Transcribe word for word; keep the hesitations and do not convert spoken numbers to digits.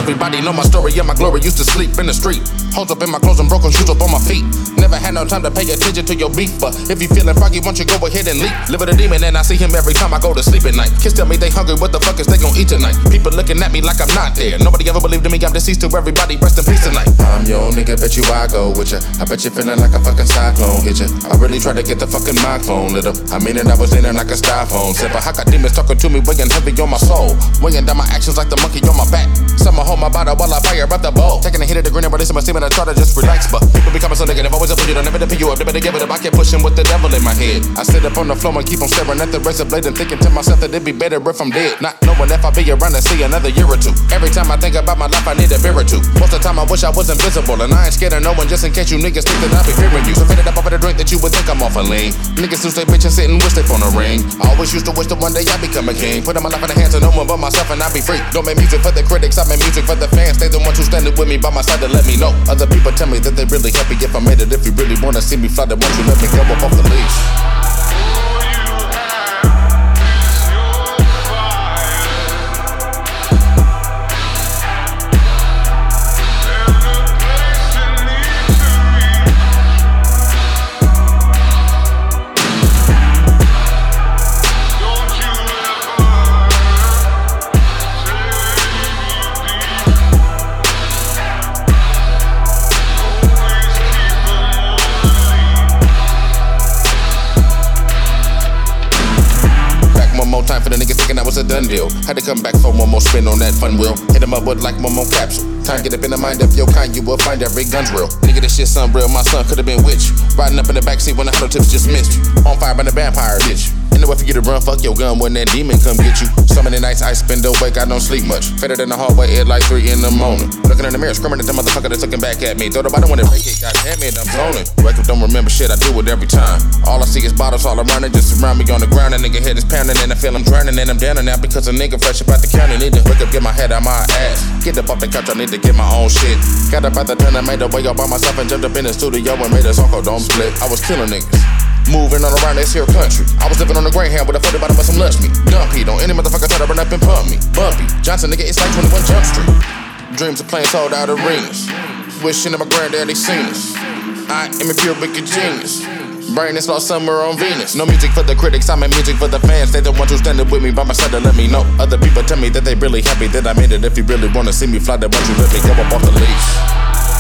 Everybody know my story, yeah, my glory used to sleep in the street. Holes up in my clothes and broken shoes up on my feet. Never had no time to pay attention to your beef, but if you feeling froggy, won't you go ahead and leap? Live with a demon and I see him every time I go to sleep at night. Kids tell me they hungry, what the fuck is they gon' eat tonight? People looking at me like I'm not there. Nobody ever believed in me, I'm deceased to everybody, rest in peace tonight. I'm your nigga, bet you I go with ya. I bet you feeling like a fucking cyclone hit ya. I really tried to get the fucking microphone lit up. I mean it, I was in there like a styrofoam sipper. I got demons talking to me, weighing heavy on my soul, weighing down my actions like the monkey on my back. Someone hold my body while I fire up the bowl. Taking a hit of the green and releasing my steam and I try to just relax, but people becoming so negative, always up for you, don't never to pick you up, they better give it up. I keep pushing with the devil in my head. I sit up on the floor and keep on staring at the razor blade and thinking to myself that it'd be better if I'm dead. Not knowing if I'll be around to see another year or two. Every time I think about my life, I need a beer or two. Most of the time I wish I was invisible, and I ain't scared of no one just in case you niggas think that I be fearing you. So fed it up over the drink that you would think I'm off a lean. Niggas who stay bitch and sit and wish they phone a ring. I always used to wish that one day I become a king. Putting my life in the hands of no one but myself and I be free. Don't make music for the critics, I make music for the fans. They the ones who standing with me by my side to let me know. Other people tell me that they really happy if I made it. If you really wanna see me fly, then won't you let me go up off the leash? Time for the niggas thinking I was a done deal. Had to come back for one more spin on that fun wheel. Hit him up with like one more capsule. Time get up in the mind of your kind, you will find every gun's real. Nigga, this shit's unreal, my son could've been witch. Riding up in the backseat when the hollow tips just missed you. On fire by the vampire bitch. Ain't no way for you to run, fuck your gun when that demon come get you. Some of the nights I spend awake, I don't sleep much. Faded in the hallway at like three in the morning. Looking in the mirror, screaming at the motherfucker that's looking back at me. Throw the bottom when it break it, goddamn it, I'm zoning. Wake up, don't remember shit, I do it every time. All I see is bottles all around it, just around me on the ground. A nigga head is pounding and I feel I'm drowning and I'm down now because a nigga fresh about the county. Need to wake up, get my head out my ass. Get up off the couch, I need to get my own shit. Got up out the ton, I made a way all by myself and jumped up in the studio and made a song called Don't Split. I was killing niggas, moving all around this here country. I was living on the Greyhound with a forty bottom of some lunch meat. Dumpy, don't any motherfucker try to run up and pump me. Bumpy, Johnson nigga, it's like twenty-one Jump Street. Dreams of playing sold out arenas. Wishing that my granddaddy seen us. I am a pure wicked genius. Brain is lost somewhere on Venus. No music for the critics, I make music for the fans. They the ones who standing with me by my side to let me know. Other people tell me that they really happy that I made it. If you really wanna see me fly, then won't you let me go up off the leash?